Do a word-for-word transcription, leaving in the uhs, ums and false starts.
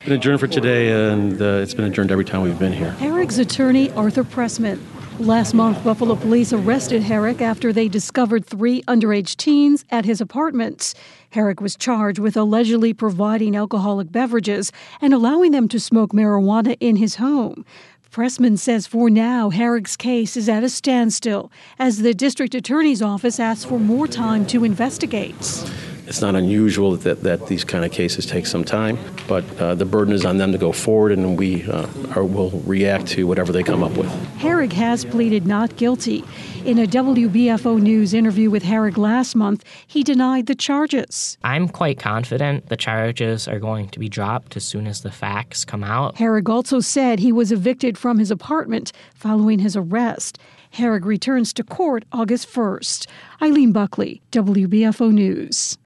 been adjourned for today, and uh, it's been adjourned every time we've been here. Herrick's attorney, Arthur Pressman. Last month, Buffalo police arrested Herrick after they discovered three underage teens at his apartment. Herrick was charged with allegedly providing alcoholic beverages and allowing them to smoke marijuana in his home. Pressman says for now, Herrick's case is at a standstill as the district attorney's office asks for more time to investigate. It's not unusual that, that these kind of cases take some time, but uh, the burden is on them to go forward, and we uh, are, will react to whatever they come up with. Herrick has pleaded not guilty. In a W B F O News interview with Herrick last month, he denied the charges. I'm quite confident the charges are going to be dropped as soon as the facts come out. Herrick also said he was evicted from his apartment following his arrest. Herrick returns to court August first. Eileen Buckley, W B F O News.